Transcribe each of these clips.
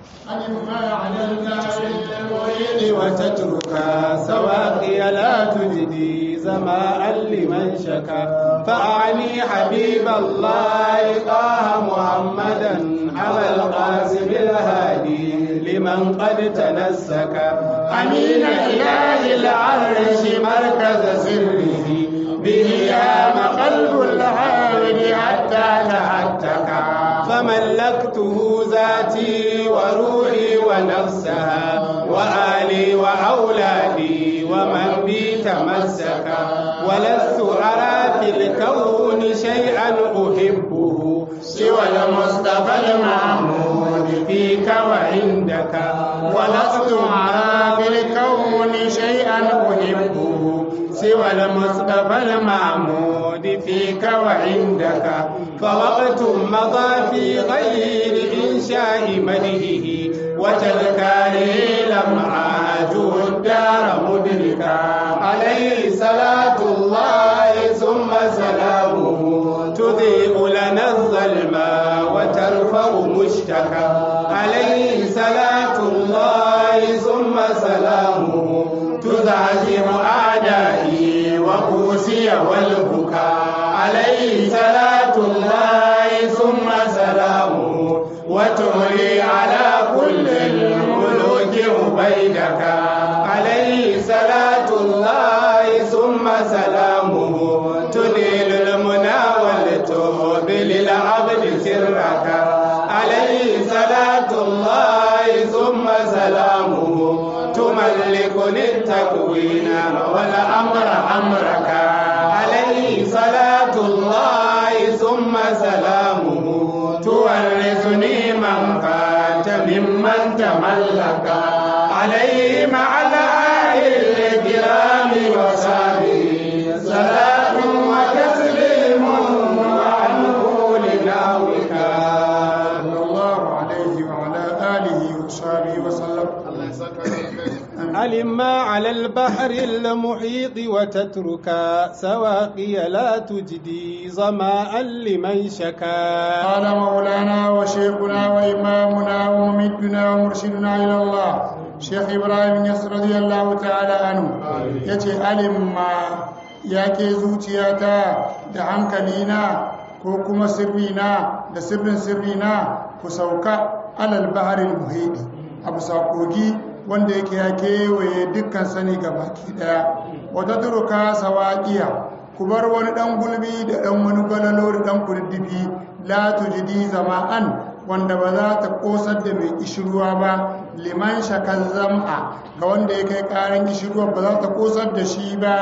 ألما على النار المريد وتترك سواقي لا تجدي زماء لمن شكا فأعني حبيب الله طه محمدا أبا القاسم الهادي لمن قد تنسك أمين إله العرش مركز سره به هام قلب العابد حتى تهتك فملكته ذاتي وروحي ونفسها وآلي وأولادي ومن بي تمسك ولست أرى في الكون شيئا أحبه سوى المصطفى المعمود فيك وعندك ولست أرى في الكون شيئا أحبه سوى المصطفى المعمود فيك وعندك فوقت مضى في غير إنشاء مدهه وتذكاره لم عاجه الدار مدركا عليه صلاة الله ثم سلامه تضيء لنا الظلما وترفع مشتكى عليه صلاة الله ثم سلامه تزعزم أعدائي وكوسي والبكاء عليه صلاة الله ثم سلامه وتملي على كل الملوك عبيدك عليه صلاة الله ثم سلامه تنيل المنى والتوب للعبد سرك عليه صلاة الله ثم سلامه تملكني التكوين والأمر أمرك عليه صلاة الله ثم سلامه تورثني من فات ممن تملك عليه مع الآل الكرام وصحبه صلاة وتسليم وعنه لناوك صلى الله عليه وعلى آله وصحبه وسلم. ألما على البحر المحيط وتترك سواقي لا تجدي ظماء لمن شكا. قال مولانا وشيخنا وإمامنا وممدنا ومرشدنا إلى الله شيخ إبراهيم يسر رضي الله تعالى عنه يتي ألما yake zuciyata da hankalina ko kuma sirrina da sirrin sirrina ku sauka alal baharil muhidi abu sakogi wanda yake ya kewaye dukkan sani gabaki daya wata turuka sawaqiya ku bar wani dan gulbi da dan wani galalo da dan kududdufi la tujidi zama'an wanda ba za ta kosar da mai kishirwa ba liman shakan zam'a ga wanda ya kai karin kishirwa ba za ta kosar da shi ba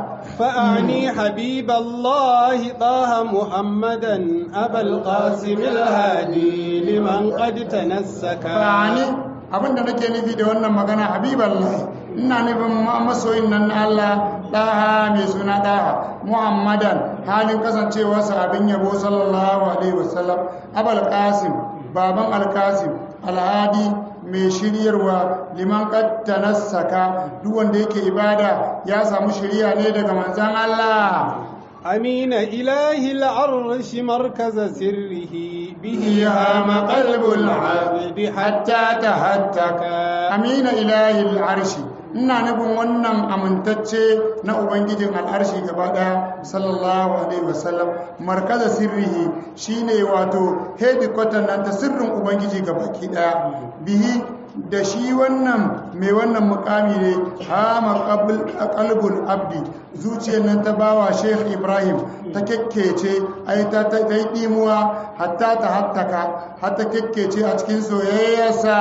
فأعني حبيب الله طه محمدا أبا القاسم الهادي لمن قد تنسك فأعني abinda nake nufi da wannan magana habiballah ina nufin masoyin nan Allah daha mai suna daha muhammadan halin kasancewarsa abin yabo sallallahu alaihi wasallam abul qasim baban al-qasim al-hadi mai shiryarwa liman qad tanassaka duk wanda yake ibada ya samu shiriya ne daga manzon Allah أمين إله العرش مركز سره به هام قلب العبد حتى تهتك أمين إله العرش ina nufin wannan amintacce na ubangijin al'arshi gaba daya sallallahu alaihi wasallam markaza sirrihi shine wato headquarter nan ta sirrin ubangiji gabaki daya bihi da shi wannan mai wannan mukami ne hama qalbul abdi zuciyar nan ta bawa Sheikh Ibrahim ta kekkece ai ta yi dimuwa hatta ta hattaka hatta kekkece a cikin soyayyarsa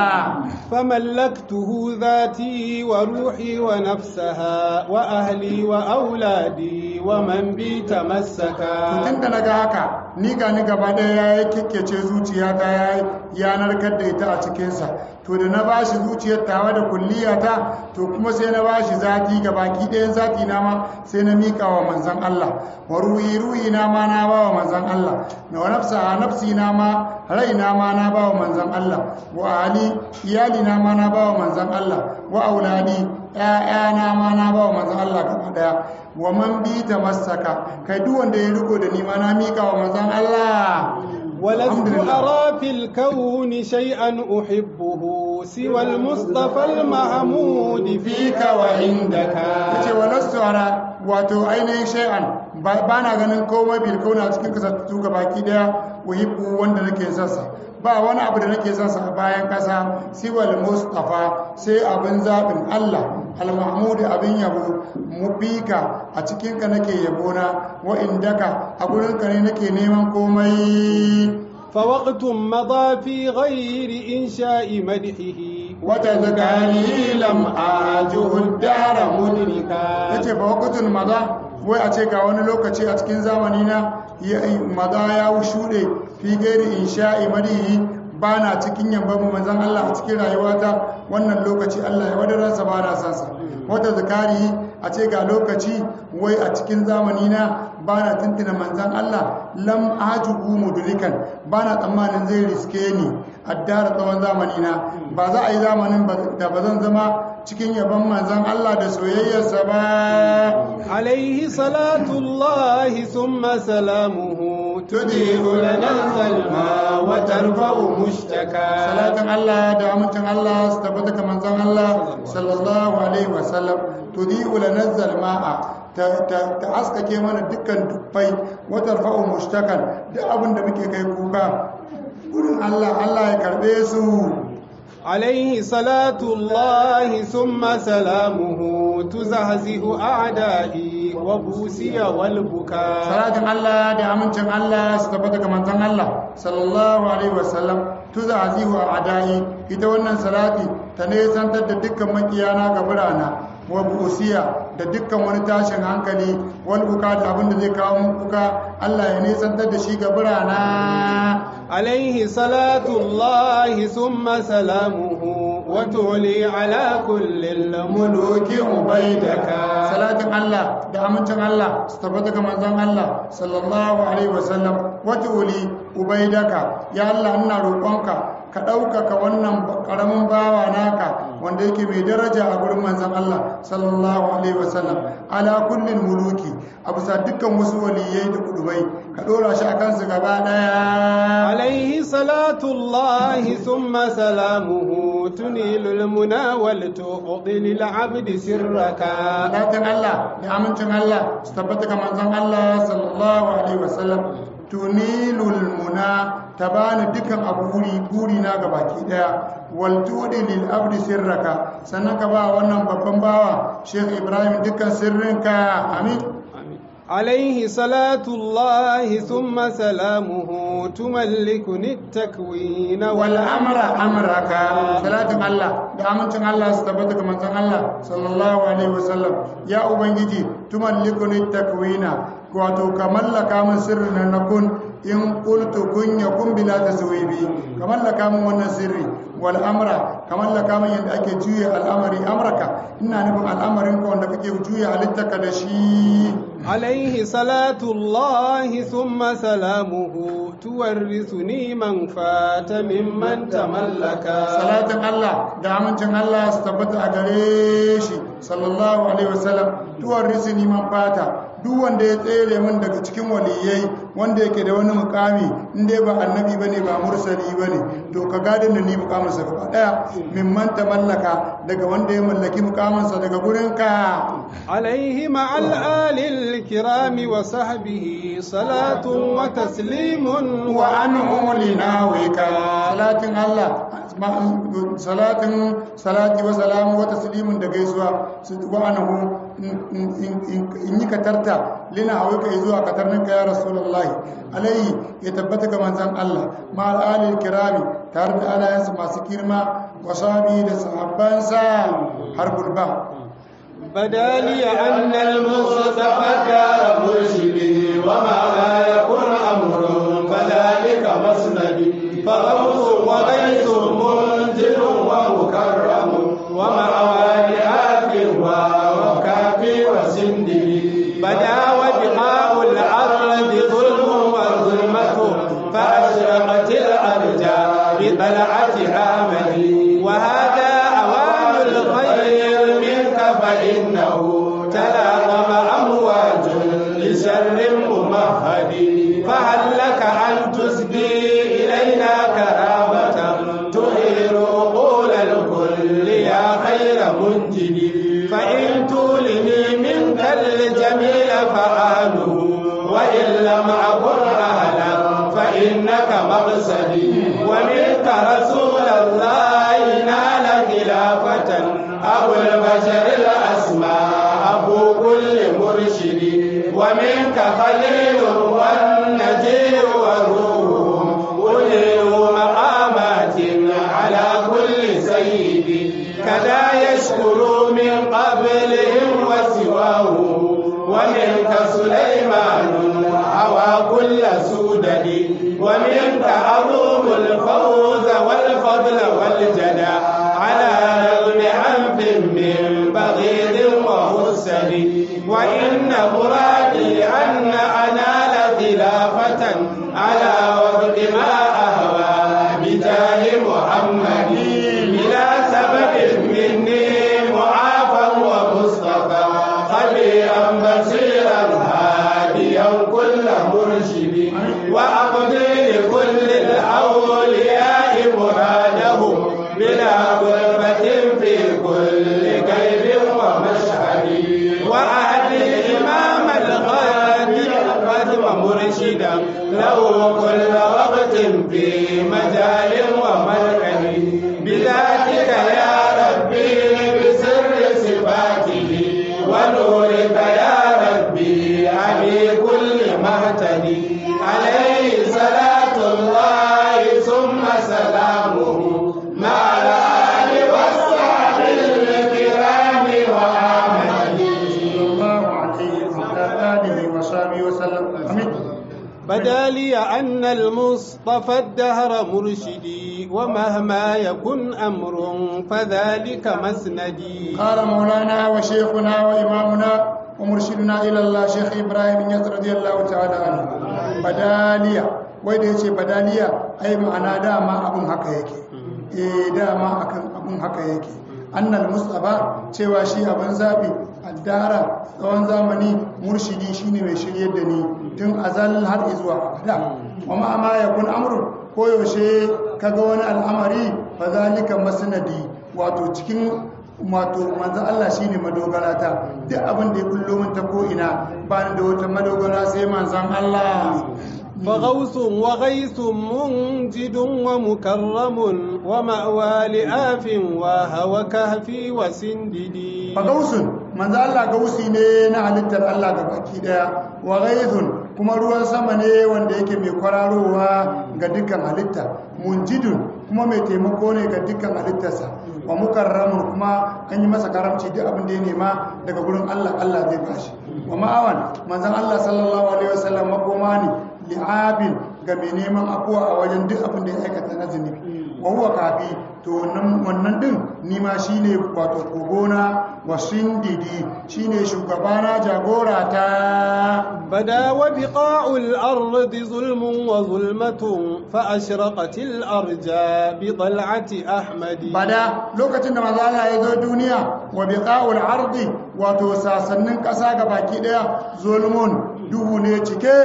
famallaktuhu dhati wa ruhi wa nafsaha wa ahli wa auladi wa man bi tamassaka tun da naga haka ni gaba daya ya kekkece zuciya ta ya narkar da ita a cikin sa to da na bashi zuciyar tawa da kulliyata to kuma sai na bashi zati gabaki ɗayan zati na ma sai na mika wa manzon Allah wa ruhi na ma na ba wa manzon Allah wa nafsi na ma rai na ma na ba wa manzon Allah wa ali iyali na ma na ba wa manzon Allah wa auladi na ma na ba wa manzon Allah gaba daya wa man bi tamassaka kai duk wanda ya riko da ni ma na mika wa manzon Allah ولست أرى في الكون شيئا أحبه سوى المصطفى المحمود فيك وعندك. ولست أرى wato ainihin shay'an ba na ganin komai bil kauna cikin kasattu ga baki daya uhibbu wanda nake sansa ba wani abu da nake sansa a bayan kasa siwal mustafa sai abin zabin Allah al-mahmud abin yabo mubika a cikin ka nake yabona wa indaka a gurin ka ne nake neman komai. فوقت مضى في غير إنشاء مدحه وتذكاري لم أعجه الدار مدركا. yace fawaqtun maza wai a ce ga wani lokaci a cikin zamani na maza ya shuɗe fi gairi insha'i madihi ba na cikin yamban manzon Allah a cikin rayuwata wannan lokaci Allah ya wadaransa ba na sansa. wata zakari a ce ga lokaci wai a cikin zamani na ba na tuntuna manzan Allah lam ajubu mudrikan ba na tsammanin zai riske ni addara tsawon zamani na ba za a yi zamanin da ba zan zama cikin yaban manzan Allah da soyayyarsa ba. alaihi salatullahi summa salamuhu tudihu lana salma wa tarfa'u mushtaka. salatin Allah da amincin Allah su tabbata ga manzan Allah sallallahu alaihi wasallam tudihu lana salma ta haskake mana dukkan dubbai watar fa'o mushtakan duk abin da muke kai kuka gurin Allah ya karbe su. alaihi salatullahi summa salamuhu tuzahzihu a'da'i wa busiya wal buka. salatin Allah da amincin Allah su tabbata ga manzon Allah sallallahu alaihi wasallam tuzahzihu a'da'i ita wannan salati ta ne santar da dukkan makiyana ga burana wa busiya da dukkan wani tashin hankali wal buka da abin da zai kawo mun kuka Allah ya nesantar da shi ga burana. alaihi salatullahi summa salamuhu wa tuli ala kullil muluki ubaidaka. salatin Allah da amincin Allah su tabbata ga manzon Allah sallallahu alaihi wasallam wa tuli ubaidaka ya Allah ina roƙonka ka ɗaukaka wannan ƙaramin bawa naka wanda yake mai daraja a gurin manzan Allah sallallahu alaihi wasallam ala kullin muluki a bisa dukkan wasu waliyai da kudubai ka ɗora shi a kansu gaba ɗaya. alaihi salatullahi summa salamuhu tunilul muna wal tuqdi lil abdi sirraka. salatin Allah da amincin Allah su tabbata ga manzan Allah sallallahu alaihi wasallam tunilul muna ta bani dukan abu buri na ga baki daya wal tudi lil abdi sirraka sannan ka ba wannan babban bawa Sheikh Ibrahim dukkan sirrinka. amin. alaihi salatullahi thumma salamuhu tumallikuni at-takwin wal amra amraka. salatin Allah da amincin Allah su tabbata ga manzon Allah sallallahu alaihi wasallam ya ubangiji tumallikuni at-takwina wato ka mallaka min sirrin na kun in qultu kun yakun bila taswibi ka mallaka min wannan sirri wal amra ka mallaka min yadda ake juya al'amari amraka ina nufin al'amarin ka wanda kake juya halittaka da shi. alaihi salatullahi thumma salamuhu tuwarrisuni man fata mimman tamallaka. salatin Allah da amincin Allah su tabbata a gare shi sallallahu alaihi wasallam tuwarrisuni man fata duk wanda ya tsere min daga cikin waliyai wanda yake da wani mukami in dai ba annabi bane ba mursali bane to ka gadin da ni mukamin sa gaba daya mimman tamallaka daga wanda ya mallaki mukamin sa daga gurin ka. alaihi ma'al alil kirami wa sahbihi salatun wa taslimun wa anhum linawika. salatin Allah salati wa salamu wa taslimun da gaisuwa wa anhum in yi katarta lina hawaka zuwa katarninka ya rasulullahi alaihi ya tabbata ga manzan Allah ma al'alil kirami tare da alayansu masu girma wa sahabi da sahabbansa har gulba. بدالي أن المصطفى دار مرشدي وما لا يكون أمر فذلك مسندي فغوث وغيث منزل ومكرم ومعوان آكل وكافي وسندي بدا وبقاء الأرض ظلم وظلمة فأشرقت الأرجاء بطلعة آمدي وهذا أوان الخير منك فإنه تلاقم أمواج لشر ممهد فهل لك أن تسدي خير منجد فإن تولني منك الجميل فآله وإن لم أكن أهلا فإنك مقصدي ومنك رسول الله نال خلافة أبو البشر الأسماء أبو كل مرشد ومنك خليل والنجي والروح أولي مقامات على كل سيد كذا يشكر من قبلهم وسواه ومنك سليمان هوى كل سودد ومنك أروم الفوز والفضل والجدى على رغم أنف من بغيض ومرسل وإن مرادي أن أنال خلافة على وفق ما أهوى بجاه محمد بلا سبب مني معافى ومصطفى خبيرا بصيرا هاديا كل مرشد وأقضي لكل الأولياء مرادهم بلا غربة في كل كيف ومشهد وأهدي إمام الغادي القدم مرشدا له كل وقت في مجال ومركز بذاتك يا ربي بسر صفاته ونورك يا ربي أبي كل مهتدي عليه صلاة الله ثم سلامه مع الآل والصحب الكرام وآمنه الله عليه وعلى آله وصحبه وسلم آمين. بدا لي أن المصطفى الدهر مرشدي ومهما يكن أمر فذلك مسندي. قال مولانا وشيخنا وإمامنا ومرشدنا إلى الله شيخ إبراهيم يس رضي الله تعالى عنه بداليا وإذا يشي بداليا أي معنى داما أبن حكا يكي داما أبن حكا يكي أن المصطفى شواشي أبن زابي الدهر tsawon zamani murshidi shine mai shiryar da ni tun azal har zuwa abada kuma amma ya kun amru ko yaushe kaga wani al'amari fa zalika masnadi wato cikin wato manzo Allah shine madogara ta duk abin da ya kullo min ta ko ina ba ni da wata madogara sai manzon Allah فغوث وغيث منجد ومكرم ومأوى لآف وهوى كهفي وسنددي. فغوث من ذا الله غوثي ne na halittar Allah gabaki daya wa ghaithun kuma ruwan sama ne wanda yake mai kwararowa ga dukkan halitta munjidun kuma mai taimako ne ga dukkan halittarsa wa mukarramun kuma an yi masa karamci duk abin da ya nema daga gurin Allah Allah zai bashi wa ma'awan manzon Allah sallallahu alaihi wasallam makoma ne li'abin ga mai neman afuwa a wajen duk abin da ya aikata na zunubi wa huwa kafi to wannan din nima shine wato kogona wa sindidi shine shugabana jagora ta bada wa biqa'ul ardi zulmun wa zulmatun fa ashraqatil arja bi tal'ati ahmadi. Bada lokacin da manzo Allah ya zo duniya wa biqa'ul ardi wato sasannin kasa gabaki daya zulmun duhu ne cike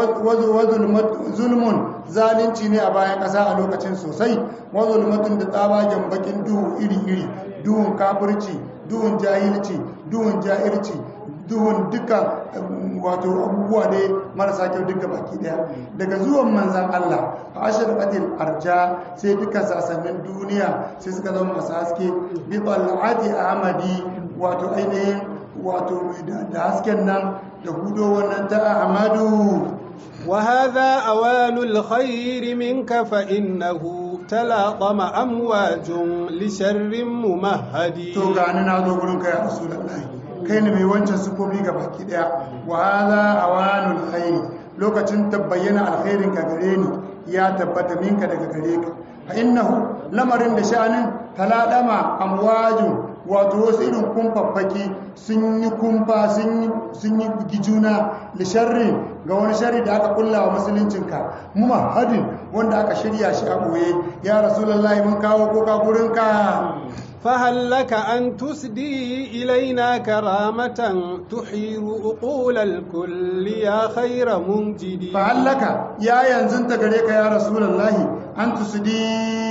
zulmun zalunci ne a bayan ƙasa a lokacin sosai wazulmatun da tsabagen bakin duhu iri-iri duhun kafirci duhun jahilci duhun jahilci duhun duka wato abubuwa ne marasa kyau duka baki daya daga zuwan manzan Allah a ashirqatil arja sai duka sasannin duniya sai suka zama masu haske bi tal'ati ahmadi wato ainihin wato da hasken nan da hudo wannan ta ahmadu. وهذا أوان الخير منك فإنه تلاطم أمواج لشر ممهد. تو gani na zo gurin ka ya Rasulullahi kai ne mai wancan sufofi ga baki daya wa hadha awanul khair lokacin tabbayyana alkhairin ka gare ni ya tabbata minka daga gare ka fa innahu lamarin da sha'anin taladama amwaju wato wasu irin kumfaffaki sun yi kumfa sun yi gijuna da sharri ga wani sharri da aka kulla wa musuluncinka muhaddin wanda aka shirya shi a boye ya rasulullahi mun kawo koka gurinka فهل لك أن تسدي إلينا كرامة تحير أقول الكل يا خير منجدي. فهل لك يا ينزنت غريك يا رسول الله أن تسدي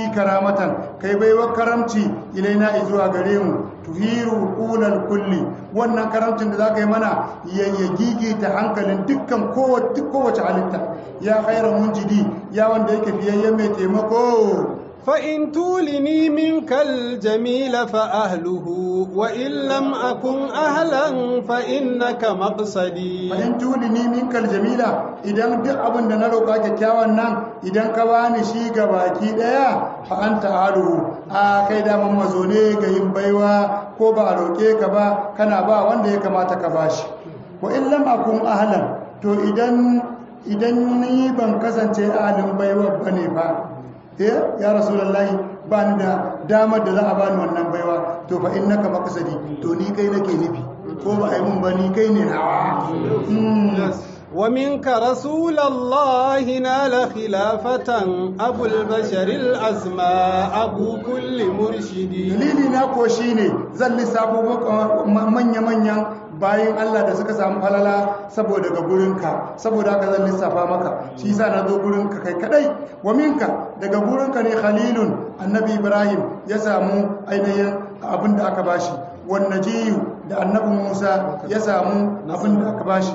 karamatan kai baiwa karamci ilaina zuwa gare mu tuhiru qulal kulli wannan karamcin da zaka yi mana ya gigita hankalin dukkan kowace halitta ya khairan munjidi ya wanda yake biyayyen mai taimako فإن تولني منك الجميل فأهله وإن لم أكن أهلا فإنك مقصدي فإن تولني منك الجميل إذن duk abin da na roƙa kyakkyawan nan idan ka bani shi ga baki daya fa anta alu a kai da mun mazo ne ga yin baiwa ko ba a roƙe ka ba kana ba wanda ya kamata ka bashi wa in lam akun ahlan to idan ni ban kasance ahalin baiwa bane fa ya rasulullahi ba ni da damar da za a bani wannan baiwa to fa innaka maqsadi to ni kai nake nufi ko ba ai mun ba ni kai ne nawa ومنك رسول الله نال خلافة أبو البشر الأسماء أبو كل مرشد dalili na ko shine zan lissafo manya-manyan bayan Allah da suka samu falala saboda ga gurinka saboda haka zan lissafa maka shi yasa na zo gurinka kai kadai wa minka daga gurinka ne khalilun annabi ibrahim ya samu ainihin abin da aka bashi wan najiyu da annabi musa ya samu abin da aka bashi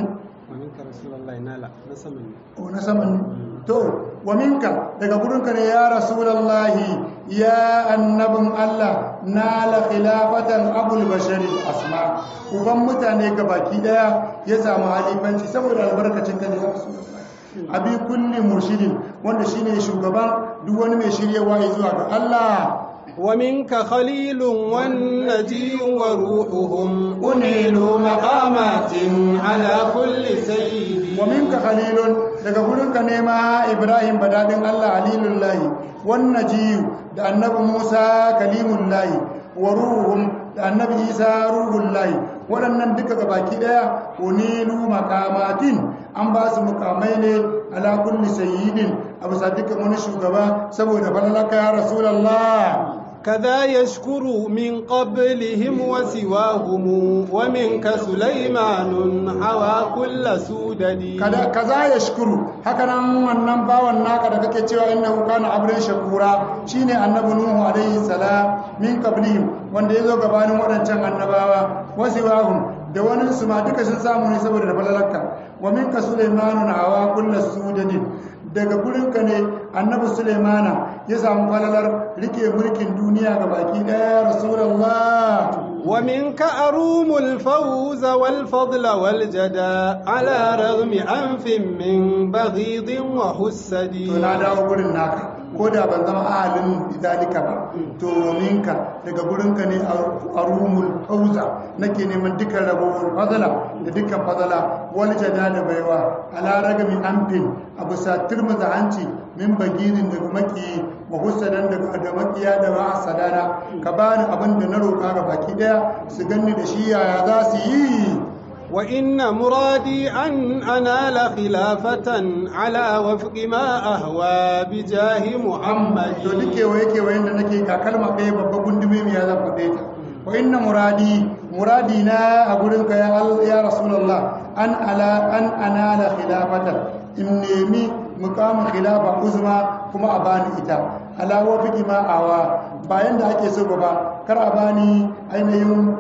na saman to wa minka daga gurinka ne ya rasulullahi ya annabin Allah nala khilafatan abul bashari asma uban mutane gabaki daya ya samu halifanci saboda albarkacin ka ne ya rasulullahi abi kulli murshidin wanda shine shugaban duk wani mai shiryewa zuwa ga Allah ومنك خليل والنجي وروحهم أنيل مقامات على كل سيد ومنك خليل daga gurinka ne ma Ibrahim badadin Allah halilullahi wan najiyu da annabi Musa kalimullahi wa ruhum da annabi Isa ruhullahi waɗannan duka gabaki daya unilu maqamatin an ba su mukamai ne ala kulli sayyidin abu sadika wani shugaba saboda falalaka ya rasulullah كذا يشكر من قبلهم وسواهم ومنك سليمان حوى كل سودد كذا يشكر هكذا wannan bawan naka da kake cewa innahu kana abdan shakura shine annabi nuhu alaihi salam min qablihim wanda yazo gabanin wadancan annabawa wasiwahum da wani su ma duka sun samu ne saboda falalarka wa minka sulaimanun hawa kullu sudadin daga gurinka ne annabi sulaimana ya samu falalar rike mulkin duniya ga baki daya rasulullah wa minka arumul fawz wal fadl wal jada ala raghmi anfin min baghidin wa hussadi to na dawo gurin naka ko da ban zama ahalin bidalika ba to minka daga gurinka ne arumul fawza nake neman dukkan rabowar fadala da dukkan fadala wal jada da baiwa ala ragami anfin abu satir hanci min bagidin daga maki wa husadan daga makiya da ba sadana ka bani abin da na roƙa ga baki daya su ganni da shi yaya za su yi wa inna muradi an anala khilafatan ala wafqi ma ahwa bi jahi muhammad to duke waye da nake ka kalma ɗaya babba gundume mai ya zan faɗe ta wa inna muradi na a gurin ka ya rasulullah an anala khilafatan in nemi mukamin khilafa uzma kuma a bani ita ala wafqi ma awa bayan da ake so ba kar a bani ainihin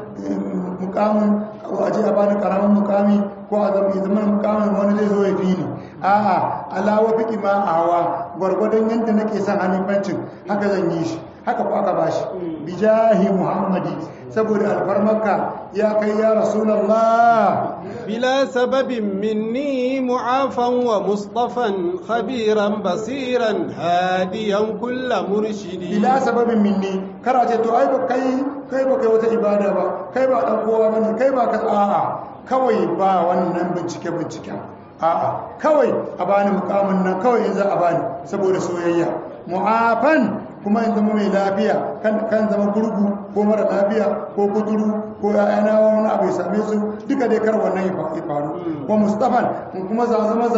mukamin a ce a bani karamin mukami ko a zaman mukamin wani zai zo ya fi ni a'a ala wafqi ma awa gwargwadon yadda nake son halifancin haka zan yi shi haka ko aka bashi bijahi muhammadi saboda alfarmarka ya kai ya rasulullah bila sababin minni mu'afan wa mustafan khabiran basiran hadiyan kulla murshidi bila sababin minni kara ce to ai ba kai ba kai wata ibada ba kai ba dan kowa bane kai ba ka a'a kawai ba wannan bincike a'a kawai a bani mukamin nan kawai in za a bani saboda soyayya mu'afan kuma in zama mai lafiya kan zama gurgu ko mara lafiya ko kuturu ko ya'yana wani abu ya same su duka dai kar wannan ya faru ko mustafan kuma zama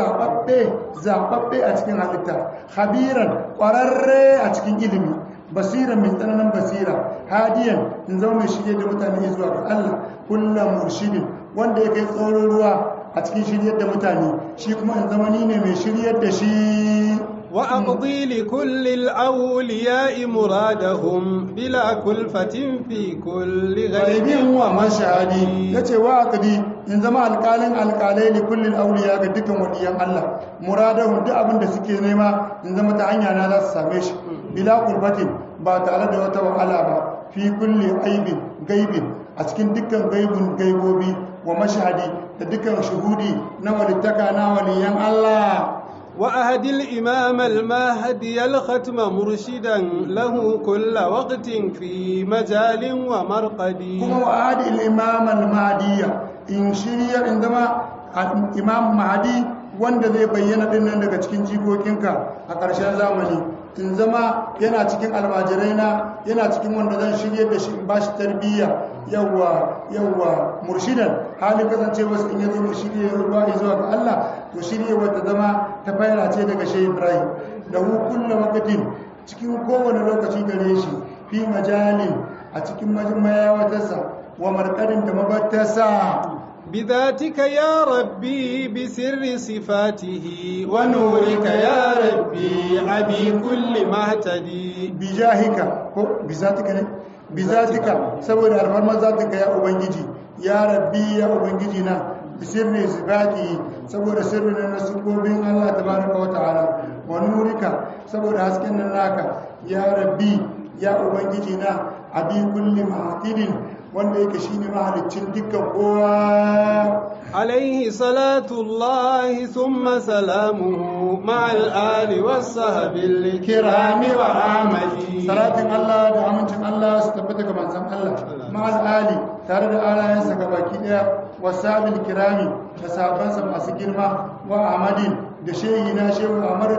zaɓaɓɓe a cikin halitta habiran ƙwararre a cikin ilimi basiran mai tsananin basira hadiyan in zama mai shirye da mutane zuwa ga Allah kullum murshidin wanda ya kai tsoron ruwa a cikin shiryar da mutane shi kuma in zama ni ne mai shiryar da shi وأقضي لكل الأولياء مرادهم بلا كلفة في كل غيب ومشهد yace wa aqdi in zama alƙalai li kulli awliya ga dukkan waliyan Allah muradahum duk abin da suke nema in zama ta hanya na za su same shi bila kulfatin ba tare da wata wahala ba fi kulli gaibin a cikin dukkan gaibobi wa mashhadi da dukkan shuhudi na walittaka na waliyan Allah وأهد الإمام المهدي الختم مرشدا له كل وقت في مجال ومرقد كما وأهد الإمام المهدي إن شريع عندما الإمام المهدي wanda zai bayyana dinnan daga cikin jikokinka a ƙarshen zamani in zama yana cikin almajirai na yana cikin wanda zan shirye da shi in ba shi tarbiyya yawwa murshidan halin kasance wasu in yazo mu shirye ruwa zuwa ga Allah to shirye wata zama ta fayara ce daga Shehu Ibrahim da hu kullu waqtin cikin kowane lokaci gare shi fi majalin a cikin mayawatarsa wa marqadin da mabattarsa بذاتك يا ربي بسر صفاته ونورك يا ربي أبي كل مهتدي بجاهك بذاتك سبب الفرما ذاتك يا أبنجي يا ربي يا أبنجينا بسر صفاته سبب سرنا نسكوبين الله تبارك وتعالى ونورك سبب حسكنا لك يا ربي يا أبنجينا أبي كل مهتدي wanda yake shine mahalicin dukkan kowa alaihi salatullahi thumma salamuhu ma'al ali was-sahbil kirami wa amali salatin Allah da amincin Allah su tabbata ga manzon Allah ma'al ali tare da alayansa gabaki daya was-sahbil kirami da sahabbansa masu girma wa amadin da shehina shehu Ahmad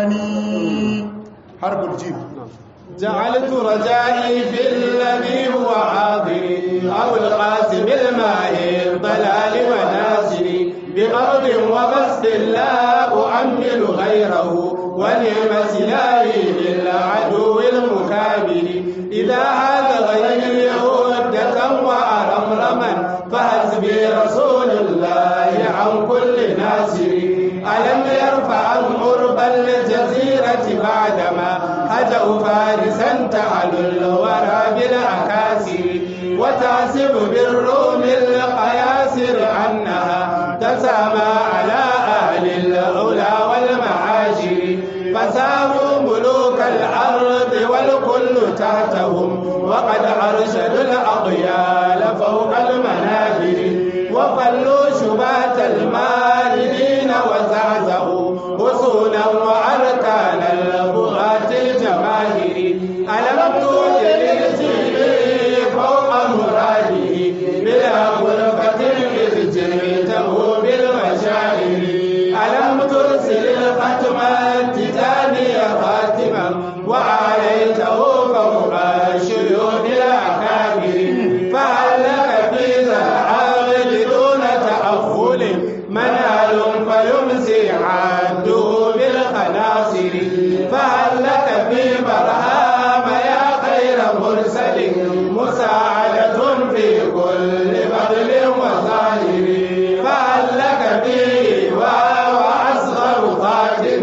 Tijani harbul jib جعلت رجائي في الذي هو عاضري أو القاسم الماهر ضلال وناصري بقرض وبسط لا أؤمل غيره ونعم سلاحي للعدو المكابر إذا هذا غيري عدة وأرمرما فحسبي رسول الله عن كل ناصر ألم يرفع عرب الجزيرة بعدما هجأوا فارسا تعلو الورى بالأكاسر وتحسب بالروم القياسر أنها تسامى على أهل العلا والمعاشر فساروا ملوك الأرض والكل تحتهم وقد أرشدوا الأضيال فوق المنابر وفلوا شبات الماردين وزعزعوا وصولا وأركان البغاة الجماهير ألم توجد الجيل فوق مراده بلا غرفة إذ جئته بالمشاعر ألم ترسل الختم التتاني خاتما وعليته فوق شيوخ الأكابر فهل لك في ذا العقد دون تأخل منال فيمسي عبده بالخناصر فهل لك في برهام يا خير مرسل مساعدة في كل بذل وظاهر فهل لك فيه وأصغر خاتم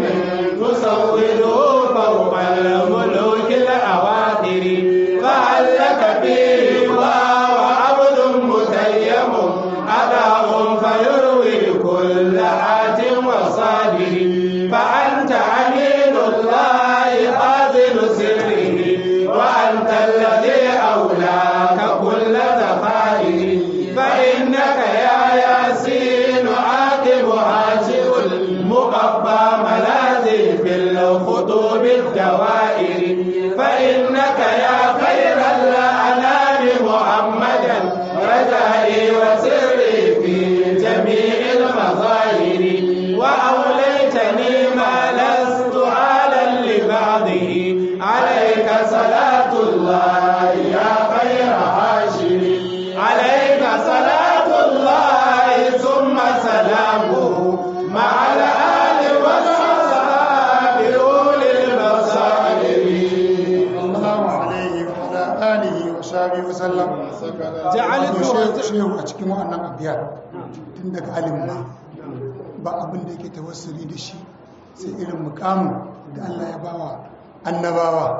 تصوره فوق الملوك الأواخر فهل لك فيه وعبد متيم أداء فيروي كل آت وصادر فأنت أمين الله خازن سره وأنت الذي أولاك كل ذخائر فإنك يا ياسين عاقب هاشئ المقفى ملاذي في الخطوب الدوائر فإنك يا خير الأنام محمدا رجائي وسري في جميع المظاهر وأوليتني ما لست آلا لبعضه عليك صلاة الله يا خير هاشم عليك صلاة الله ثم سلامه مع الآل والصحاب أولي المصائب الله عليه وعلى آله وصحبه وسلم جعلت shehu a cikin wa'annan abiyar tun daga alim ba abin da yake tawassuli da shi sai irin mukamin da Allah ya bawa annabawa.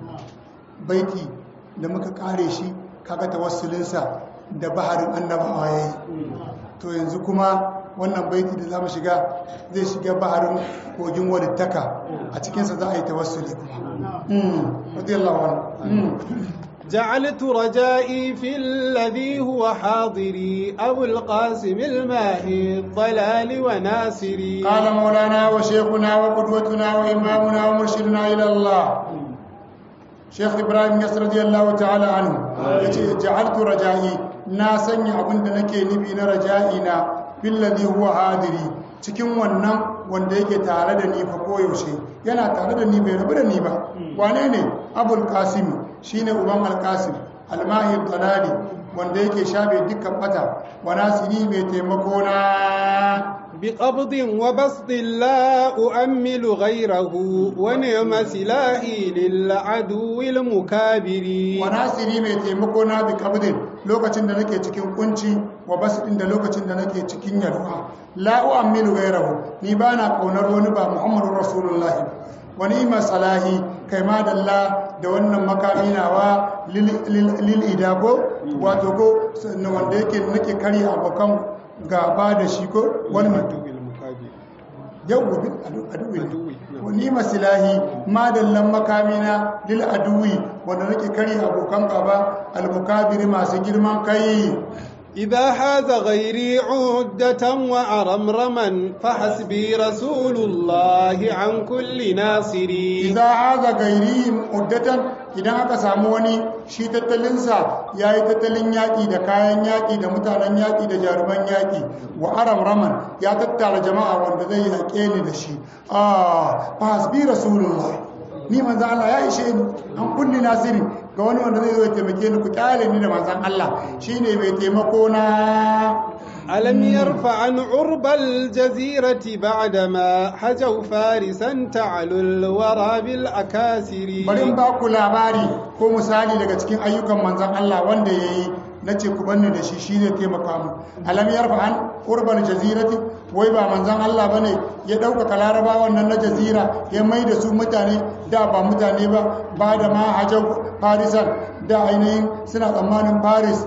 Baiti da muka kare shi kaga tawassulinsa da baharin annabawa yayi. To yanzu kuma wannan baiti da zamu shiga zai shiga baharin kogin walittaka, a cikinsa za a yi tawassuli kuma. Radiyallahu anhu. جعلت رجائي في الذي هو حاضري أبو القاسم الماهي الضلال وناصري. قال مولانا وشيخنا وقدوتنا وإمامنا ومرشدنا إلى الله شيخ إبراهيم يسر رضي الله تعالى عنه جعلت رجائي ناسن أبن دنكي نبينا رجائنا في الذي هو حاضري cikin wannan wanda yake tare da ni fa koyaushe yana tare da ni bai rabu da ni ba. Wane ne? Abul Qasim shine uban Al-Qasim Al-Mahi Talali wanda yake shafe dukkan bata, wa nasiri mai taimako na. بقبض وبسط لا أؤمل غيره ونعم سلاحي للعدو المكابر. وناصري mai taimako na bi qabdin lokacin da nake cikin kunci, wa basdin da lokacin da nake cikin yalwa. La u'ammilu ghayrahu, ni bana kaunar wani ba Muhammadur Rasulullahi. Wa ni'ma salahi, kai ma dalla da wannan makami nawa lil idabo, wato ko wanda yake nake kare abokan gaba da shi ko wani matubil mukabi yawwa bil aduwi wani masilahi madallan makamina lil aduwi wanda nake kare abokan gaba al mukabiri masu girman kai. إذا حاز غيري عدة وأرمرما فحسبي رسول الله عن كل ناصري. إذا حاز غيري عدة idan aka samu wani shi tattalinsa ya yi tattalin yaƙi da kayan yaƙi da mutanen yaƙi da jaruman yaƙi, wa aramraman ya tattara jama'a wanda zai yaƙe ni da shi. Fa hasbi rasulullah, ni manzan Allah ya ishe ni an kulli nasiri ga wani wanda zai zo ya taimake ni, ku kyale ni da manzan Allah shine mai taimako na. ألم يرفع عن عرب الجزيرة بعدما حجوا فارسا تعلو الورى بالأكاسر. bari ba ku labari ko misali daga cikin ayyukan manzan Allah wanda yayi nace ku banne da shi shine taimaka mu. Alam yarfa an urbal jazirati, wai ba manzan Allah bane ya dauka larabawan nan na jazira ya mai da su mutane da ba mutane ba da ma hajau farisan da ainihin suna tsammanin Paris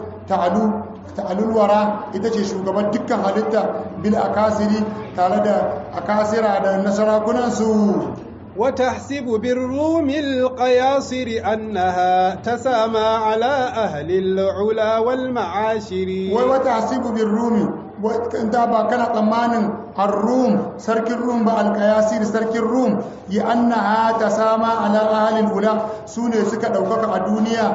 ta'alulwara ita ce shugaban dukkan halitta bil akasiri tare da akasira da nasarakunansu. وتحسب بالروم القياصر أنها تسامى على أهل العلا والمعاشر. وتحسب بالروم انت كان طمان الروم سرك الروم بالقياصر سرك الروم لأنها تسامى على أهل العلا سوني سكا دوكك الدنيا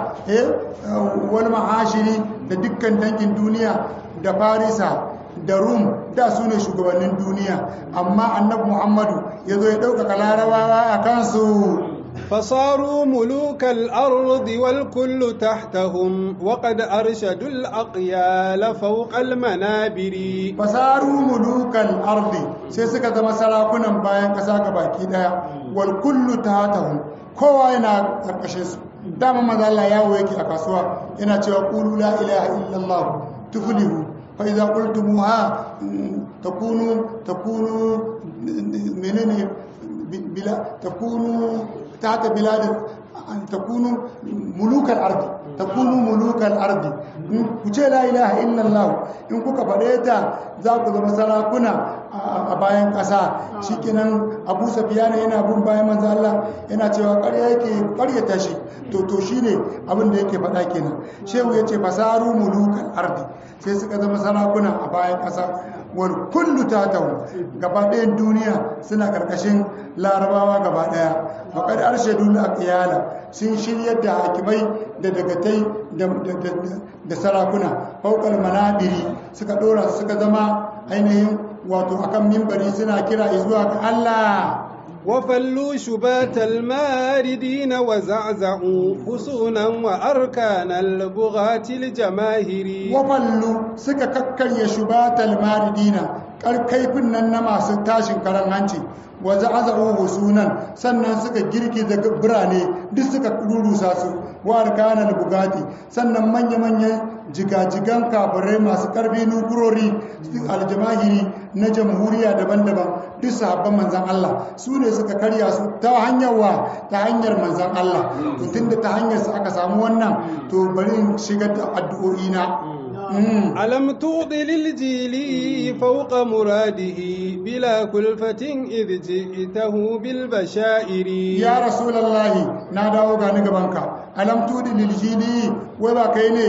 والمعاشر da dukkan dangin duniya da Farisa da Rum da su ne shugabannin duniya, amma annabi Muhammadu ya zo ya ɗaukaka larabawa a kansu. فصاروا ملوك الأرض والكل تحتهم وقد أرشدوا الأقيال فوق المنابر. فصاروا ملوك الأرض سيسكت مسلاكنا باين كساك باكي دايا والكل تحتهم kowa yana ƙarƙashin su. Dama maza Allah ya yake a kasuwa yana cewa qulu la ilaha illallah tuflihu fa idza qultumuha takunu menene bila takunu tahta bilad takunu mulukal ardi ku ce la ilaha illallah in kuka faɗe ta za ku zama sarakuna a bayan ƙasa. Shikenan Abu Sufyan yana bin bayan manzo Allah yana cewa ƙarya yake ƙaryata shi to shine abin da yake faɗa kenan. Shehu yace fasaru mulukal ardi sai suka zama sarakuna a bayan ƙasa wal kullu tatahu gaba ɗayan duniya suna karkashin larabawa gaba ɗaya. Faqad arshadul aqyala sun shiryar da hakimai da dagatai da sarakuna fawqal manabiri suka dora suka zama ainihin wato akan mimbari suna kira zuwa ga Allah. وفلوا شبات الماردين وزعزعوا حصونا وأركان البغاة الجماهير. وفلوا سكا ككري شبات الماردين كيفن نما ستاشن كرنانتي وزعزعوا حصونا sannan suka girgiza birane duk suka rurusa su wa arkanal bugati sannan manya-manyan jigajigan kafirai masu karfi nukurori aljamahiri na jamhuriya daban-daban duk sahabban manzan Allah su ne suka karya su ta hanyar ta hanyar manzan Allah to tunda ta hanyar su aka samu wannan to bari in shigar da addu'o'i na ألم تعط للجيل فوق مراده بلا كلفة إذ جئته بالبشائر يا رسول الله ناداو غاني غبانك ألم تعط للجيل وبا كايني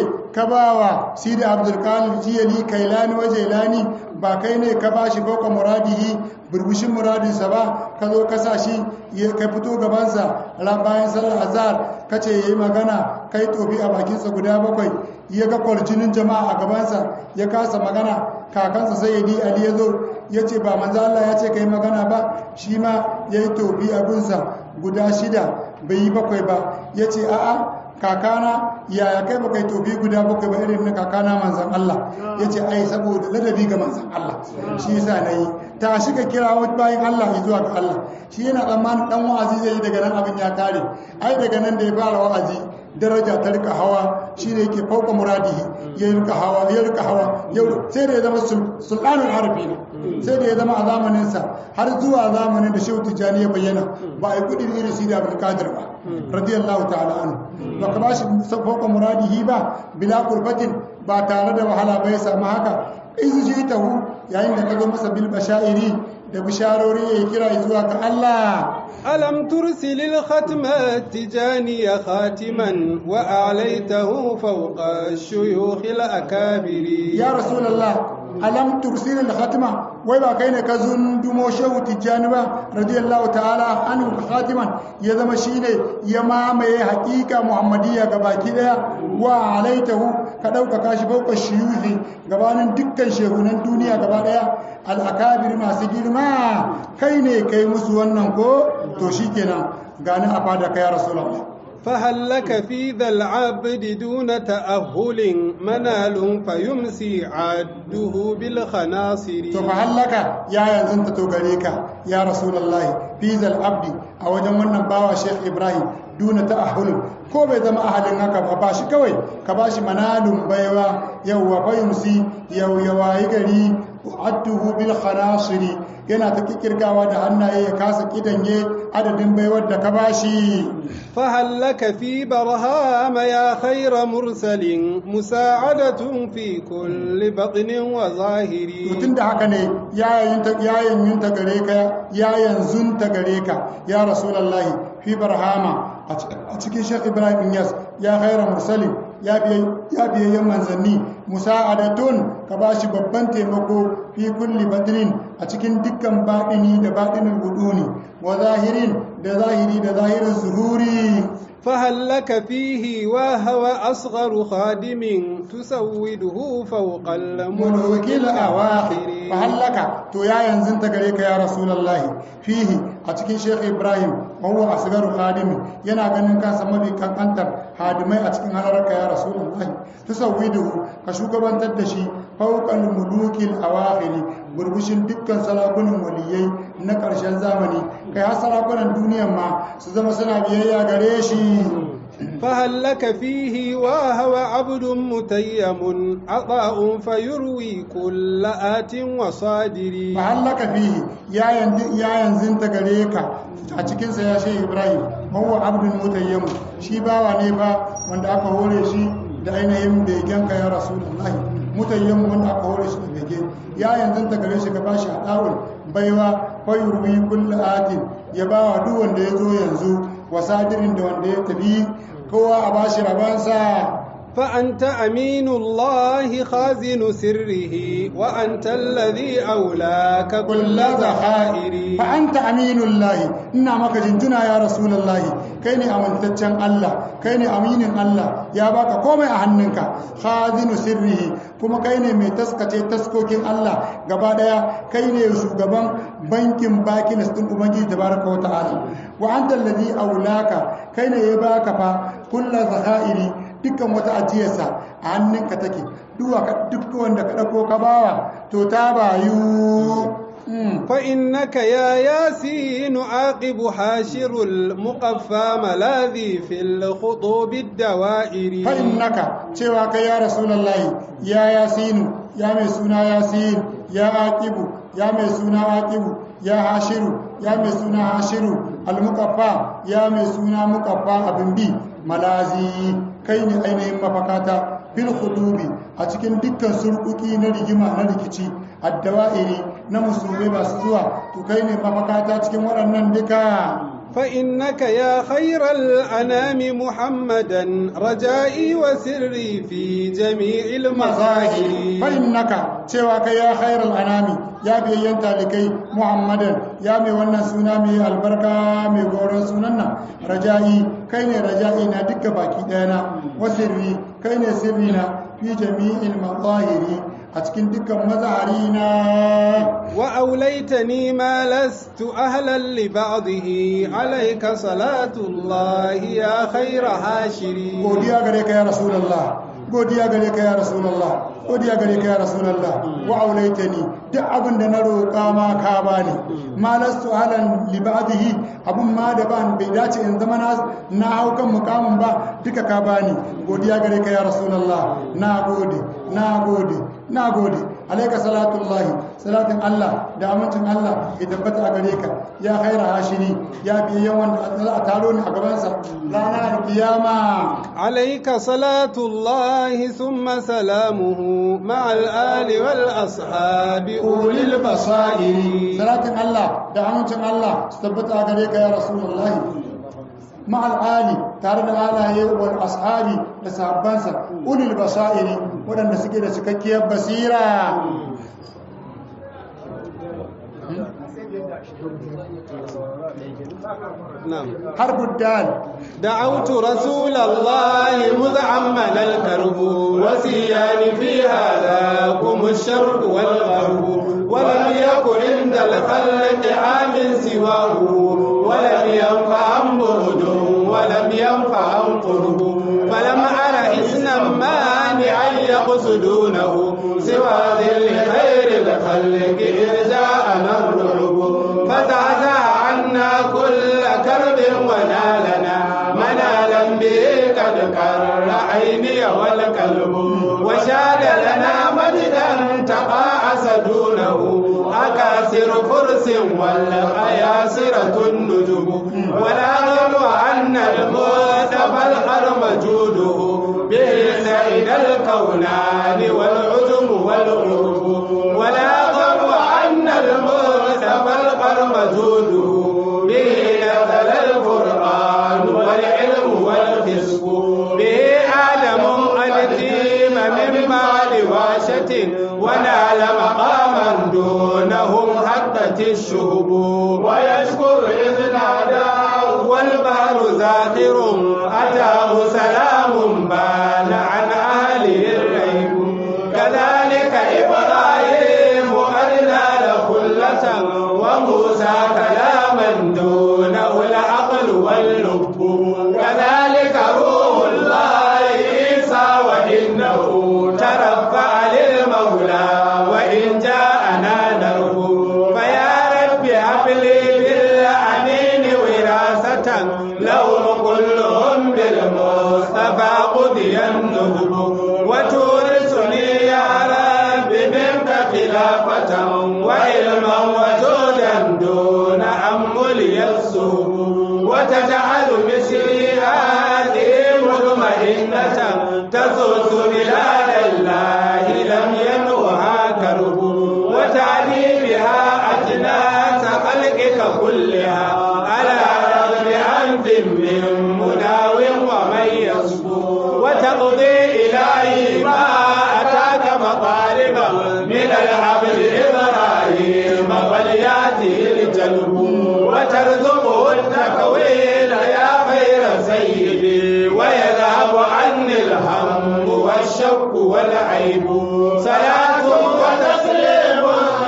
كباوا سيدي عبد القادر جيلي كيلاني وجيلاني ba kai ne ka bashi fauka muradihi burbushin muradinsa ba ka zo ka sa shi ka fito gabansa bayan salar azhar ka ce yayi magana kai tofi a bakinsa guda 7 ya ga kwarjinin jama'a a gabansa ya kasa magana kakansa sayyidi ali ya zo ya ce ba manzo Allah ya ce kai magana ba shi ma yayi tofi a gunsa guda 6 bai yi 7 ba ya ce a'a kakana yaya kai baka yi tobi guda 7 ba irin na kakana manzan Allah ya ce ai saboda ladabi ga manzan Allah shi yasa na yi ta shi ka kira wata bayan Allah zuwa ga Allah shi yana tsammanin dan wa'azi zai yi daga nan abin ya kare ai daga nan da ya fara wa'azi daraja ta rika hawa shi ne yake fauka muradihi ya rika hawa yau sai da ya zama sultanul harfi ne sai da ya zama a zamaninsa har zuwa zamanin da shehu tijjani ya bayyana ba a yi kudi irin sidi abdul qadir ba radiyallahu ta'ala anhu ba ka bashi fauka muradihi ba bila kurbatin ba tare da wahala ba ya samu haka izu jitahu yayin da ka zo masa bil bashairi da bisharori ya kira zuwa ga Allah ألم ترسل الختم التجاني خاتما وأعليته فوق الشيوخ الأكابر يا رسول الله ألم ترسل الختم ويبا كاين كزندمو شو تجاني رضي الله تعالى عنه خاتما يزم شيني يمامي حقيقة محمدية غباكي ديا وعليته كدوك كاشي فوق الشيوخ غبانن دكان شيخونن الدنيا غبا ديا الأكابر ما سجل ما كاين كاي مسو wannan ko to shikenan gani a fada ka ya rasulullah فهل لك في ذا العبد دون تأهل منال فيمسي عده بالخناصر to fa hallaka ya yanzu ta to gare ka ya rasulullah fi zal abdi a wajen wannan bawa sheikh ibrahim duna ta'ahul ko bai zama ahalin haka ba shi kawai ka bashi manalun baiwa yawwa fayumsi yawayi gari adduhu bil khanasiri yana ta kikirgawa da hannaye ya kasa kidanye adadin baiwar da ka bashi فهل لك في برهام يا خير مرسل مساعدة في كل بطن وظاهر tun da haka ne yayin ta gare ka yayin zun ta gare ka ya rasulullahi fi barhama a cikin Sheikh Ibrahim Yas ya khaira mursalin ya biyayyen manzanni musa'adatun ka bashi babban taimako fi kulli badrin a cikin dukkan baɗini da baɗinin buduni wa zahirin da zahirin zuhuri فهل لك فيه وهو أصغر خادم تسوده فوق الملوك الأواخر فهل لك تو يا ينزن تغريك يا رسول الله فيه أتكين شيخ إبراهيم وهو أصغر خادم ينا غنن كان سمبي كان أنتر خادمي أتكين هلرك يا رسول الله تسوده كشوك بانتدشي فوق الملوك الأواخر burbushin dukkan sarakunan waliyai na ƙarshen zamani kai har sarakunan duniya ma su zama suna biyayya gare shi فهل لك فيه وهو عبد متيم عطاء فيروي كل آت وصادر فهل لك فيه يا ينزن تغريك a cikinsa ya shehu ibrahim huwa abdul mutayyam shi bawa ne ba wanda aka hore shi da ainihin begenka ya rasulullahi mutayyam wanda aka hore shi da bege ya yanzu ta gare shi ka bashi adawul baiwa fayurwi kullu atin ya bawa duk wanda ya zo yanzu wasadirin da wanda ya tafi kowa a bashi rabansa فأنت أمين الله خازن سره وأنت الذي أولاك كل ذخائر فأنت أمين الله إنما كجنتنا يا رسول الله كيني أمنتجن الله كيني أمين الله يا باك كومي أهننك خازن سره كما كيني متسكة تسكوكين الله غبادا كيني شغبان بانكين باكين استن أمجي تبارك وتعالى وأنت الذي أولاك كيني يباك كل ذخائر dukkan wata ajiyarsa a hannunka take duk wanda ka ɗauko ka bawa to ta bayu فإنك يا ياسين عاقب حاشر المقفى ملاذي في الخطوب الدوائر فإنك cewa kai ya rasulullahi ya yasinu ya mai suna yasin ya aqibu ya mai suna aqibu ya hashiru ya mai suna hashiru almuqaffa ya mai suna muqaffa abin bi malazi kai ne ainihin mafakata fil khudubi a cikin dukkan surkuki na rigima na rikici addawa'iri na musulmai masu zuwa to kai ne mafakata cikin waɗannan duka فإنك يا خير الأنام محمدا رجائي وسري في جميع المظاهر فإنك cewa kai ya خير الأنام ya biyayyanta likai muhammadan ya mai wannan suna mai albarka mai goron sunan nan raja'i kai ne raja'i na duka baki ɗaya na wasirri kai ne sirri na fi jami'il mazahiri a cikin dukkan mazahari na wa aulaitani ma lastu ahlan li ba'dihi alayka salatullahi ya khaira hashiri godiya gare ka ya rasulullah godiya gare ka ya rasulullah godiya gare ka ya rasulullah wa aulaitani duk abin da na roƙa ma ka bani ma lastu ahlan li ba'dihi abun ma da ban bai dace in zama na hau kan mukamin ba duka ka bani godiya gare ka ya rasulullah na gode alaika salatullahi salatin Allah da amincin Allah ya tabbata a gare ka ya khaira hashiri ya fi yawan da a taro ni a gabansa ranar kiyama alaika salatullahi thumma salamuhu ma'al ali wal ashabi ulil basairi salatin Allah da amincin Allah su tabbata a gare ka ya rasulullahi ma'al ali tare da alaye wal ashabi da sahabbansa ulil basairi waɗanda suke da cikakkiyar basira حرب الدال دعوت رسول الله مذ عمل الكرب وسيان في هذاكم الشرق والغرب ولم يكن عند الخلق عام سواه ولم ينفع برد ولم ينفع قرب فلم أر إسنا مانعا يقصدونه سوى ذل خير الخلق إذ جاءنا الرعب فتعزى عنا كل كرب ونالنا منالا به قد قر عيني والقلب وشاد لنا مجدا تقاعس دونه أكاسر فرس والأياسرة النجوم ولا غير أن المصطفى الحرم جوده به سعيد الكونان والعجم والغرب ولا غير أن المصطفى الحرم جوده به نزل القرآن والعلم والخسف به آدم الديم من بعد واشة ونال مقاما دونهم حقت الشهب ويشكر إذ ناداه والبحر زاخر أتاه سلام بان عن أهله الريب كذلك إبراهيم قد نال خلة وموسى كلاما دونه العقل واللب كذلك روح الله عيسى وإنه ترفع للمولى وإن جاءنا نرهب فيا رب هب لي بالأمين وراثة لهم كلهم بالمصطفى قضي النهب وتورثني يا رب منك خلافة وعلما وجودا دون أمل الصهب وتجعل مصري هذه مطمئنة تسوس بلاد الله لم ينوها كرب وتعلي بها أجناس خلقك كلها على رغم أنف من مناو ومن يصبو وتقضي إلهي ما أتاك مطالبا من العبد إبراهيم فليأته الجلب وترزقه التكوين يا خير سيدي ويذهب عني الهم والشك والعيب صلاة وتسليم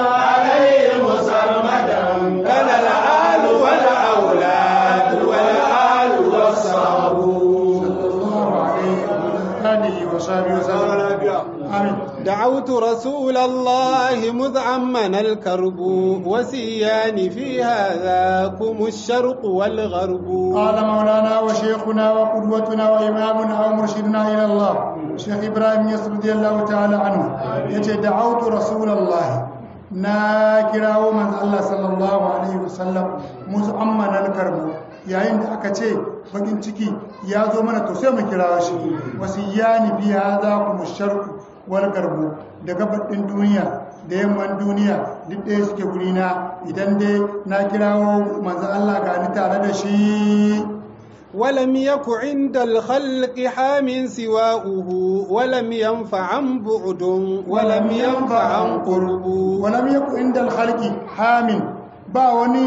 عليه مسرمدا كان الآل والأولاد والآل والصحب آله وصحبه وسلم آمين. دعوت رسول الله مذ عمنا الكرب وسيان في هذاكم الشرق والغرب. قال مولانا وشيخنا وقدوتنا وإمامنا ومرشدنا إلى الله شيخ إبراهيم يسر رضي الله تعالى عنه يجي دعوت رسول الله ناكراو من الله صلى الله عليه وسلم مزعمنا الكرب yayin da aka ce bakin ciki ya zo mana to sai mu kira shi wasiyani fi hadha kum sharq wal garbu da gabaɗin duniya da yamman duniya duk ɗaya suke gurina idan dai na kirawo manzo Allah ga ni tare da shi. ولم يك عند الخلق حام سواؤه ولم ينفع عن بعد ولم ينفع عن قرب. ولم يك عند الخلق حام ba wani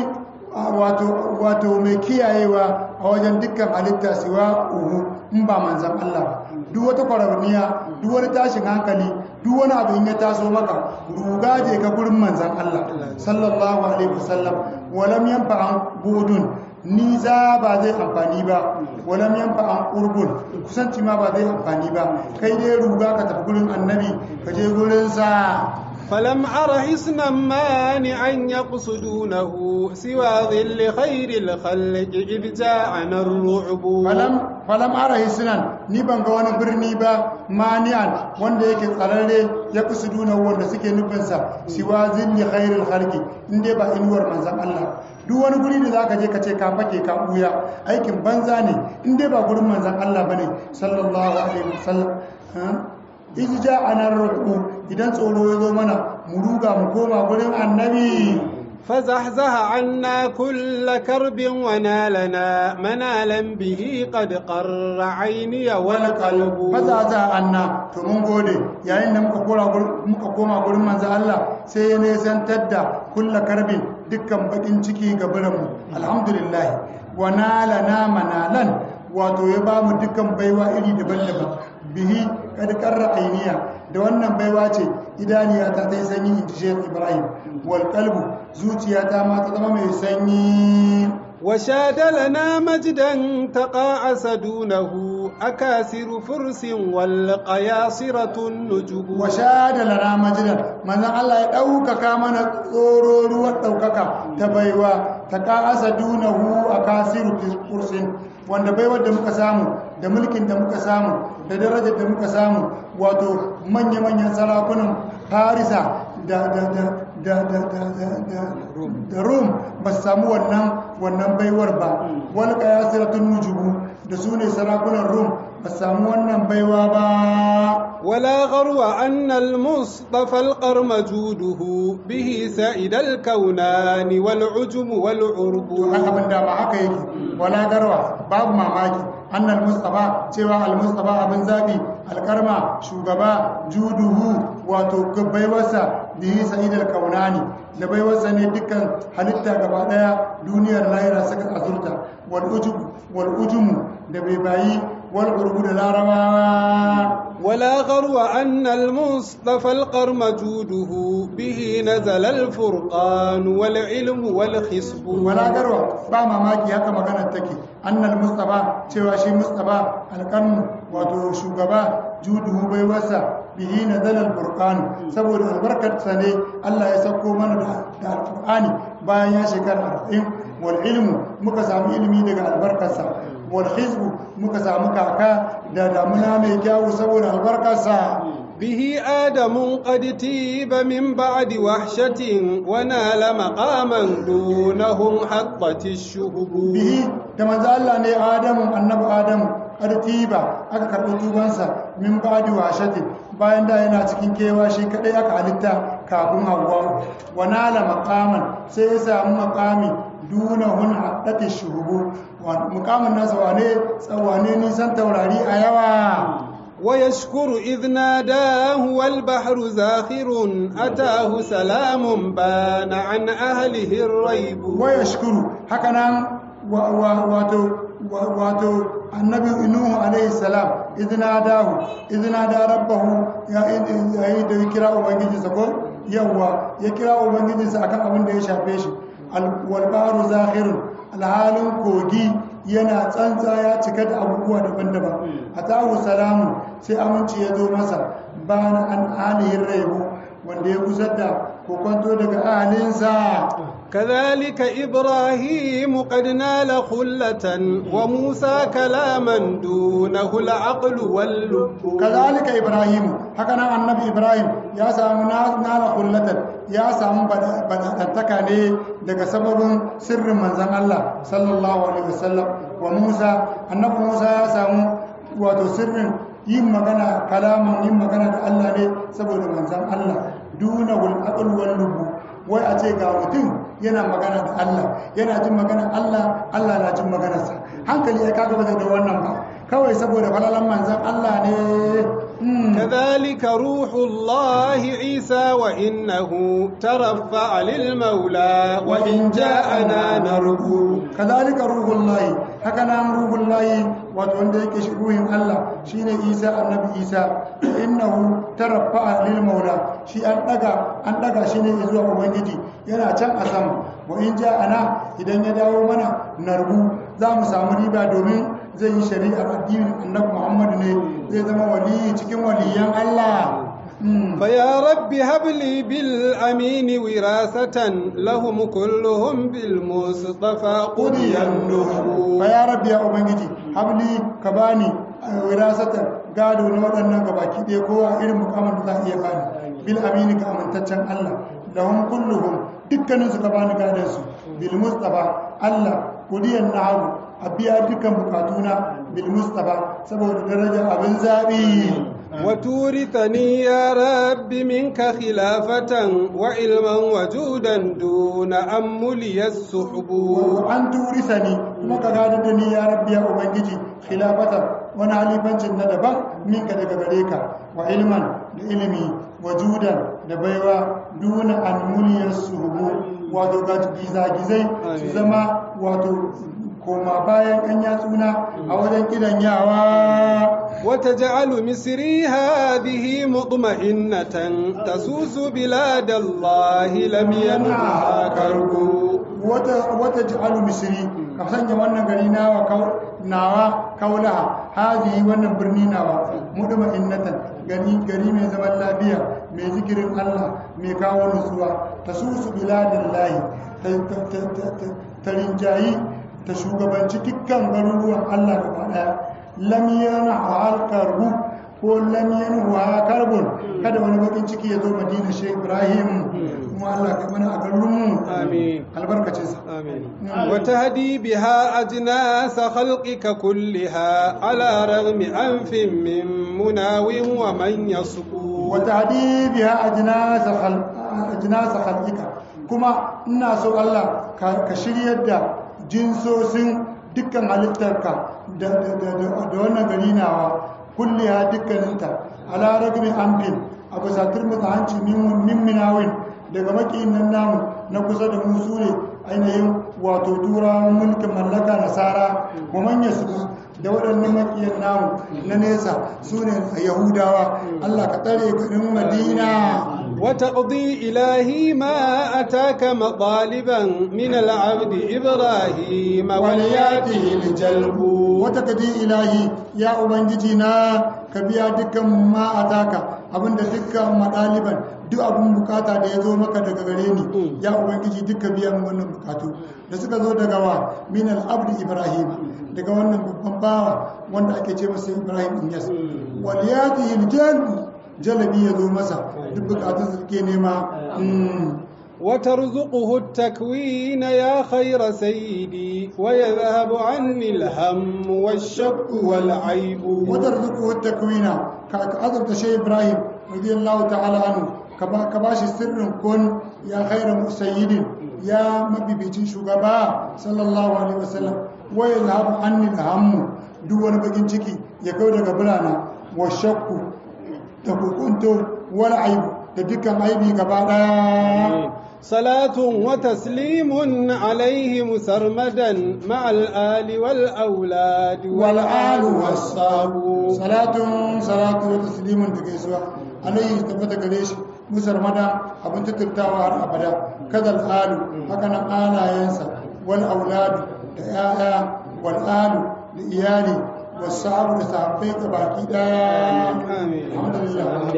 wato mai kiyayewa a wajen dukkan halitta siwa uhu in ba manzan Allah duk wata kwararniya duk wani tashin hankali duk wani abu in ya taso maka ruga je ka gurin manzan Allah sallallahu alaihi wasallam walam yanfa an budun nisa ba zai amfani ba walam yanfa an qurbun kusanci ma ba zai amfani ba kai dai ruga ka tafi gurin annabi ka je gurin sa. فلم أر حسنا مانعا يقصدونه سوى ظل خير الخلق إذ جاءنا الرعب. فلم أر حسنا نبان غوانا برني با مانعا وان ديك قراري يقصدونه وان سكي نبنسا سوى ظل خير الخلق inde ba inuwar manzan Allah duk wani guri da zaka je ka ce ka fake ka buya aikin banza ne inde ba gurin manzan Allah bane sallallahu alaihi wasallam. Ija anar ruhu idan tsoro ya zo mana mu ruga mu koma gurin annabi. فزحزح عنا كل كرب ونالنا منالا به قد قر عيني والقلب. فزحزح عنا to mun gode yayin da muka koma gurin manzo Allah sai ya nesantar da kulla karbin dukkan bakin ciki ga biranmu alhamdulillah wanalana manalan wato ya ba mu dukkan baiwa iri daban-daban bihi kad qarra ainiya da wannan baiwa ce idaniya ta yi sanyi in Sheikh Ibrahim wal qalbu zuciyata ma ta zama mai sanyi. وشاد لنا مجدا تقاعس دونه أكاسر فرس والقياصرة النجب. وشاد لنا مجدا من الله يدوك كامن صورور ودوكك تبايوا تقاعس دونه أكاسر فرس wanda baiwar da muka samu da mulkin da muka samu da darajar da muka samu wato manya-manyan sarakunan Farisa da Rum ba su samu wannan baiwar ba. Wal qiyasiratun nujubu da su ne sarakunan Rum ba su samu wannan baiwa ba. ولا غرو أن المصطفى القرم جوده به سائد الكونان والعجم والعرب. abin da ba haka yake wala garwa babu mamaki annal mustafa cewa al mustafa abin zabi alkarma shugaba juduhu wato baiwarsa bihi sa'idal kaunani da baiwarsa ne dukkan halitta gaba daya duniyar lahira saka azurta wal ujumu da bai bayi wal urbu da larabawa. ولا غرو أن المصطفى القرم جوده به نزل الفرقان والعلم والخصب. ولا غرو با mamaki haka magana take annal mustafa cewa shi mustafa alqarn wato shugaba juduhu bai wasa bihi nazala alfurqan saboda albarkarsa ne Allah ya sauko mana da alqur'ani bayan ya shekara 40 wal ilmu muka samu ilimi daga albarkarsa wal hizbu muka samu kaka da damuna mai kyawu saboda albarkarsa. به آدم قد تيب من بعد وحشة ونال مقاما دونهم حطت الشهب. به كما الله ne Adamu annabi Adamu qad tiba aka karɓi tubansa min ba'di wahshatin bayan da yana cikin kewa shi kadai aka halitta kafin Hawwa wanala maqaman sai ya samu maqami dunahun haddati shuhubu muqamin nasa wane nisan taurari a yawa. ويشكر إذ ناداه والبحر زاخر أتاه سلام بان عن أهله الريب. ويشكر هكذا واتو النبي نوح عليه السلام إذ نادى ربه يا يكرا ubangiji sako yawa ya kira ubangiji sa akan abin da ya shafe shi wal bahru zakhirun alhalin kogi yana tsantsa ya cika da abubuwa daban-daban atahu salamun sai aminci ya zo masa bana an alihin raibu wanda ya gusar da kokonto daga ahalinsa كذلك إبراهيم قد نال خلة وموسى كلاما دونه العقل واللب كذلك إبراهيم هكذا النبي إبراهيم يا سام نال خلة يا سام بدأتك لي daga sababin sirrin manzon Allah sallallahu alaihi wasallam wa Musa annabi Musa ya samu wato sirrin yin magana kalaman yin magana da Allah ne saboda manzon Allah dunahul aql wal lubu wai a ce ga mutum yana magana da Allah yana jin magana Allah Allah na jin maganarsa hankali ya kaga ba da wannan ba kawai saboda falalan manzon Allah ne كذلك روح الله عيسى وإنه ترفع للمولى وإن جاءنا نرجو كذلك روح الله هكذا روح الله وتوند yake shiruhin Allah shine Isa annabi Isa innahu taraffa lil maula shi an daga shi ne zuwa ubangiji yana can a sama wa in ja'ana idan ya dawo mana narbu za mu samu riba domin zai yi shari'ar addinin annabi Muhammad ne zai zama wali cikin waliyan Allah فيا رب هب لي بالأمين وراثة لهم كلهم بالمصطفى قضي النحو فيا رب يا أبنجي هب لي كباني وراثة قالوا نودنا كباكي دي كوا إلى مقام الله يباني بالأمين كأمنتشن الله لهم كلهم دكنا سكباني قادسوا بالمصطفى الله قضي النحو أبيا دكا بكاتونا بالمصطفى سبب درجة أبن زابي وتورثني يا رب منك خلافة وعلما وجودا دون أملي السحب وأن تورثني كما كغادرني يا رب يا أبنجي خلافة وانا عليفان ندبا منك دقبريكا وعلما لإلمي وجودا دبيوا دون أملي السحب وادوغات جيزا سزما وادو koma bayan ɗan yatsuna a wajen kidan yawa وتجعل مصري هذه مطمئنة تسوس بلاد الله لم ينعها كرب وتجعل مصري كفسان wannan gari nawa kaulaha hazi wannan birni nawa mutma'innatan gari mai zaman lafiya mai zikirin Allah mai kawo nutsuwa tasusu biladillahi ta rinjayi ta shugabanci dukkan garuruwan Allah gaba daya lam yanha karbu ko lam yanha karbun kada wani bakin ciki ya zo Madina Sheikh Ibrahim kuma Allah ka mana a garurumu amin albarkacin sa amin wa tahdi biha ajnas khalqika kullaha ala raghmi anfin min munawin wa man yasqu wa tahdi biha ajnas khalqika kuma ina so Allah ka shiryar da jinsosin dukkan halittarka da wannan gari nawa kulliya dukkaninta ala ragmi amfin a bisa turmuta hanci min minawin daga makiyin nan namu na kusa da musu ne ainihin wato turawan mulkin mallaka nasara wa manya su da waɗannan makiyan namu na nesa su ne yahudawa Allah ka tsare garin Madina وتقضي إلهي ما أتاك مطالبا من العبد إبراهيم ولياته الجلب وتقضي إلهي يا أبنجينا كبيا دكا ما أتاك abinda dukkan madaliban duk abin bukata da ya zo maka daga gare ni ya ubangiji duka biyan wannan bukatu da suka zo daga wa min al-abd ibrahim daga wannan babban bawa wanda ake ce masa ibrahim din yas waliyatihi al-jalb jalabi ya zo masa duk bukatun su ke nema وترزقه التكوين يا خير سيدي ويذهب عني الهم والشك والعيب وترزقه التكوين كأذب شيء إبراهيم رضي الله تعالى عنه كباش سر كن يا خير سيد يا مبيبيتين شغبا صلى الله عليه وسلم ويذهب عني الهم دون بقين شكي يقول قبلنا والشك تكونت والعيب تدك عيبي قبالا صلاة وتسليم عليه مسرمدا مع الآل والأولاد والآل والصحب صلاة وتسليم تكيسوا عليه تبت قريش مسرمدا أبن تتبتاوى أبدا كذا الآل هكذا آلا ينسى والأولاد wal ahlu da iyali wasu da sahabbai ga baki daya. Alhamdulillah.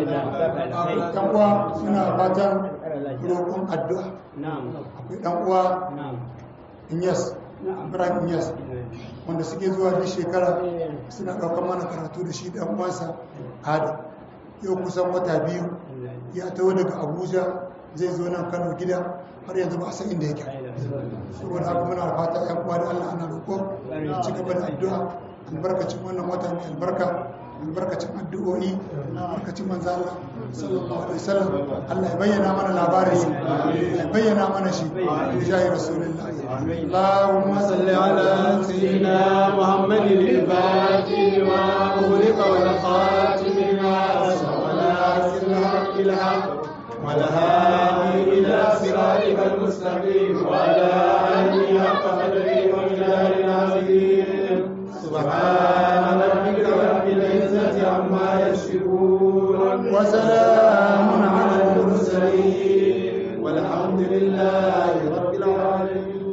Dan uwa muna fatan roƙon addu'a. Akwai dan uwa Inyas, Ibrahim Inyas, wanda suke zuwa duk shekara suna ɗaukar mana karatu da shi dan uwansa Adam. Yau kusan wata biyu ya taho daga Abuja zai zo nan Kano gida har yanzu ba a san inda yake. Saboda haka muna fata ƴan uwa da Allah ana roƙo ci gaba da addu'a albarkacin wannan wata mai albarka, albarkacin addu'o'i, albarkacin manzo Allah sallallahu alaihi wasallam. Allah ya bayyana mana labarin shi, ya bayyana mana shi jahi rasulullahi. Allahumma salli ala sayyidina Muhammadin al-Fatih wa ughliqa wal khatim lima sabaqana bil haqq wal hadi ila siratikal mustaqim wa ala alihi haqqa qadrihi wa miqdarihi al-azim. سبحان ربك رب العزة عما يصفون وسلام على المرسلين والحمد لله رب العالمين.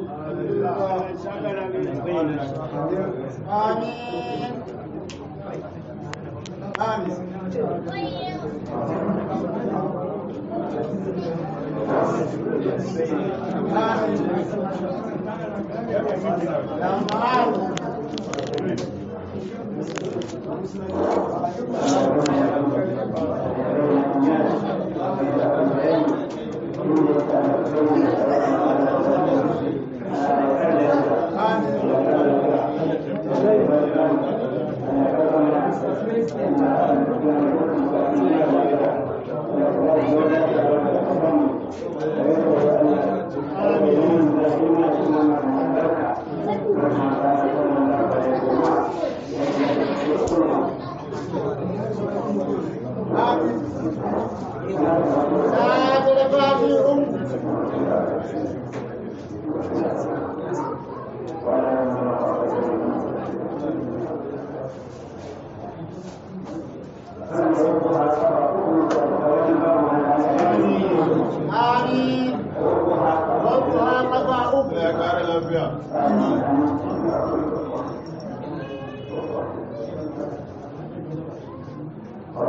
Amin.